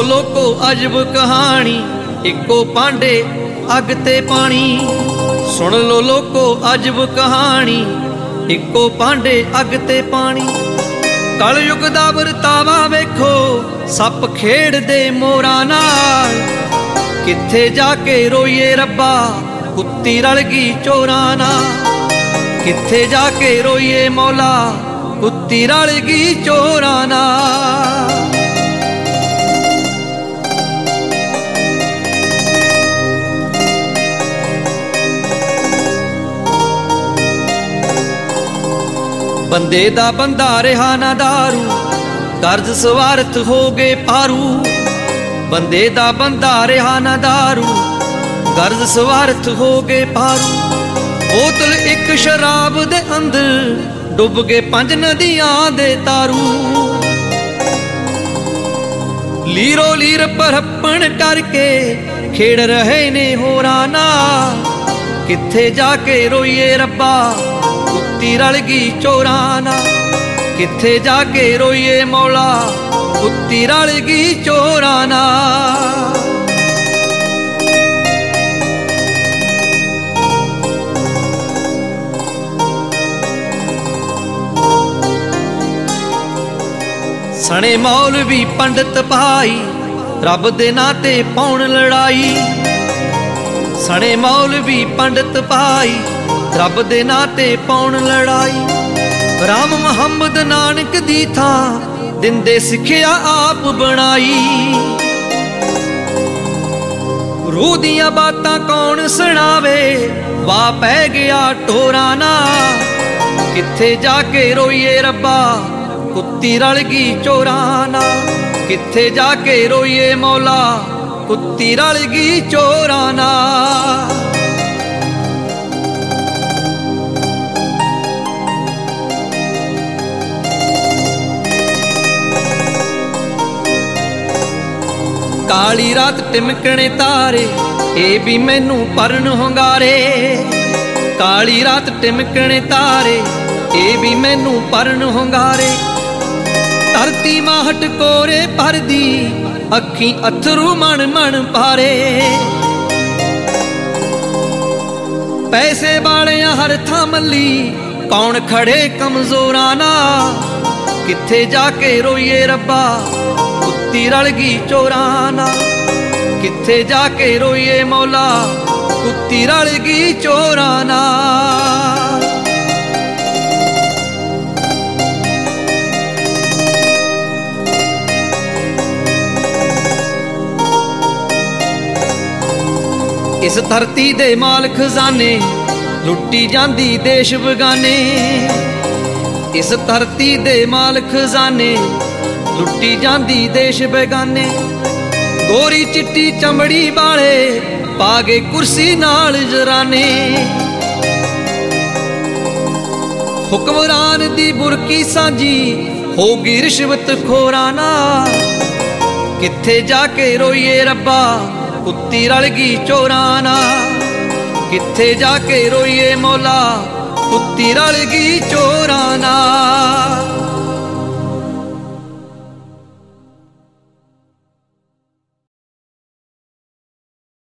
ਲੋਕੋ ਅਜਬ ਕਹਾਣੀ, ਇੱਕੋ ਭਾਂਡੇ ਅੱਗ ਤੇ ਪਾਣੀ। ਸੁਣ ਲੋ ਲੋਕੋ ਅਜਬ ਕਹਾਣੀ, ਇੱਕੋ ਭਾਂਡੇ ਅੱਗ ਤੇ ਪਾਣੀ। ਕਲਯੁਗ ਦਾ ਵਰਤਾਵਾ ਵੇਖੋ, ਸੱਪ ਖੇਡਦੇ ਮੋਰਾਂ ਨਾਲ। ਕਿੱਥੇ ਜਾ ਕੇ ਰੋਈਏ ਰੱਬਾ, ਕੁੱਤੀ ਰਲ ਗਈ ਚੋਰਾਂ ਨਾਲ। ਕਿੱਥੇ ਜਾ ਕੇ ਰੋਈਏ ਮੌਲਾ, ਕੁੱਤੀ ਰਲ ਗਈ ਚੋਰਾਂ ਨਾਲ। ਬੰਦੇ ਦਾ ਬੰਦਾ ਰਿਹਾ ਨਾ ਦਾਰੂ, ਕਰਜ਼ ਸਵਾਰਥ ਹੋ ਗਏ ਪਾਰੂ। ਬੰਦੇ ਦਾ ਬੰਦਾ ਰਿਹਾ ਨਾ ਦਾਰੂ, ਕਰਜ਼ ਸਵਾਰਥ ਹੋ ਗਏ ਪਾਰੂ। ਬੋਤਲ ਇੱਕ ਸ਼ਰਾਬ ਦੇ ਅੰਦਰ, ਡੁੱਬ ਗਏ 5 ਨਦੀਆਂ ਦੇ ਤਾਰੂ। ਲੀਰੋ ਲੀਰ ਪਰਪਣ ਕਰਕੇ ਖੇਡ ਰਹੇ ਨੇ ਹੋਰਾਂ ਨਾਲ। ਕਿੱਥੇ ਜਾ ਕੇ ਰੋਈਏ ਰੱਬਾ, ਕੁੱਤੀ ਰਲ ਗਈ ਚੋਰਾਂ ਨਾਲ। ਕਿੱਥੇ ਜਾ ਕੇ ਰੋਈਏ ਮੌਲਾ, ਕੁੱਤੀ ਰਲ ਗਈ ਚੋਰਾਂ ਨਾਲ। ਸਣੇ ਮੌਲਵੀ ਪੰਡਤ ਭਾਈ, ਰੱਬ ਦੇ ਨਾਂ ਤੇ ਪਾਉਣ ਲੜਾਈ। ਸਣੇ ਮੌਲਵੀ ਪੰਡਤ ਭਾਈ, ਰੱਬ ਦੇ ਨਾਂ ਤੇ ਪਾਉਣ ਲੜਾਈ। ਰਾਮ ਮੁਹੰਮਦ ਨਾਨਕ ਦੀ ਥਾਂ, ਦਿੰਦੇ ਸਿੱਖਿਆ ਆਪ ਬਣਾਈ। ਰੂਹ ਦੀਆਂ ਬਾਤਾਂ ਕੌਣ ਸੁਣਾਵੇ, ਵਾਹ ਪੈ ਗਿਆ ਢੋਰਾਂ ਨਾਲ। ਕਿੱਥੇ ਜਾ ਕੇ ਰੋਈਏ ਰੱਬਾ, ਕੁੱਤੀ ਰਲ ਗਈ ਚੋਰਾਂ ਨਾਲ। ਕਿੱਥੇ ਜਾ ਕੇ ਰੋਈਏ ਮੌਲਾ, ਕੁੱਤੀ ਰਲ ਗਈ ਚੋਰਾਂ ਨਾਲ। ਕਾਲੀ ਰਾਤ ਟਿਮਕਣੇ ਤਾਰੇ, ਇਹ ਵੀ ਮੈਨੂੰ ਪਰਨ ਹੁੰਗਾਰੇ। ਕਾਲੀ ਰਾਤ ਟਿਮਕਣੇ ਤਾਰੇ, ਇਹ ਵੀ ਮੈਨੂੰ ਪਰਨ ਹੁੰਗਾਰੇ। ਧਰਤੀ ਮਾਹਟ ਕੋਰੇ ਭਰਦੀ, ਅੱਖੀਂ ਅਥਰੂ ਮਣ ਮਣ ਭਾਰੇ। ਪੈਸੇ ਵਾਲਿਆਂ ਹਰ ਥਾਂ ਮੱਲੀ, ਕੌਣ ਖੜੇ ਕਮਜ਼ੋਰਾਂ ਨਾਲ। ਕਿੱਥੇ ਜਾ ਕੇ ਰੋਈਏ ਰੱਬਾ, ਕੁੱਤੀ ਰਲ ਗਈ ਚੋਰਾਂ ਨਾਲ। ਕਿੱਥੇ ਜਾ ਕੇ ਰੋਈਏ ਮੌਲਾ, ਕੁੱਤੀ ਰਲ ਗਈ ਚੋਰਾਂ ਨਾਲ। ਇਸ ਧਰਤੀ ਦੇ ਮਾਲ ਖਜ਼ਾਨੇ, ਲੁੱਟੀ ਜਾਂਦੀ ਦੇਸ਼ ਬਗਾਨੇ। ਇਸ ਧਰਤੀ ਦੇ ਮਾਲ ਖਜ਼ਾਨੇ, ਲੁੱਟੀ ਜਾਂਦੀ ਦੇਸ਼ ਬੇਗਾਨੇ। ਗੋਰੀ ਚਿੱਟੀ ਚਮੜੀ ਵਾਲੇ, ਪਾ ਗਏ ਕੁਰਸੀ ਨਾਲ ਜਰਾਨੇ। ਹੁਕਮਰਾਨ ਦੀ ਬੁਰਕੀ ਸਾਂਝੀ, ਹੋ ਗਈ ਰਿਸ਼ਵਤ ਖੋਰਾਂ ਨਾਲ। ਕਿੱਥੇ ਜਾ ਕੇ ਰੋਈਏ ਰੱਬਾ, ਕੁੱਤੀ ਰਲ ਗਈ ਚੋਰਾਂ ਨਾਲ। ਕਿੱਥੇ ਜਾ ਕੇ ਰੋਈਏ ਮੌਲਾ, ਕੁੱਤੀ ਰਲ ਗਈ ਚੋਰਾਂ ਨਾਲ।